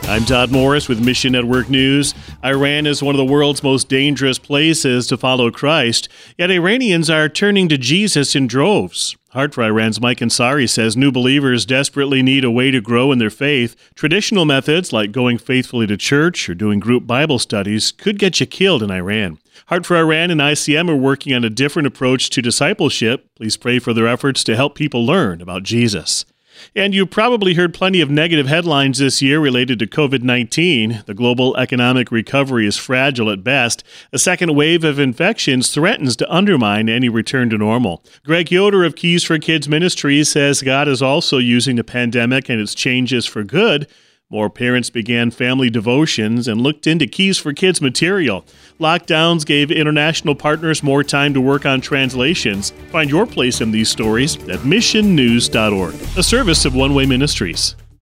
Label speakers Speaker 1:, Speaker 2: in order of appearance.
Speaker 1: I'm Todd Morris with Mission Network News. Iran is one of the world's most dangerous places to follow Christ, yet Iranians are turning to Jesus in droves. Heart for Iran's Mike Ansari says new believers desperately need a way to grow in their faith. Traditional methods like going faithfully to church or doing group Bible studies could get you killed in Iran. Heart for Iran and ICM are working on a different approach to discipleship. Please pray for their efforts to help people learn about Jesus. And you probably heard plenty of negative headlines this year related to COVID-19. The global economic recovery is fragile at best. A second wave of infections threatens to undermine any return to normal. Greg Yoder of Keys for Kids Ministries says God is also using the pandemic and its changes for good. More parents began family devotions and looked into Keys for Kids material. Lockdowns gave international partners more time to work on translations. Find your place in these stories at missionnews.org, a service of One Way Ministries.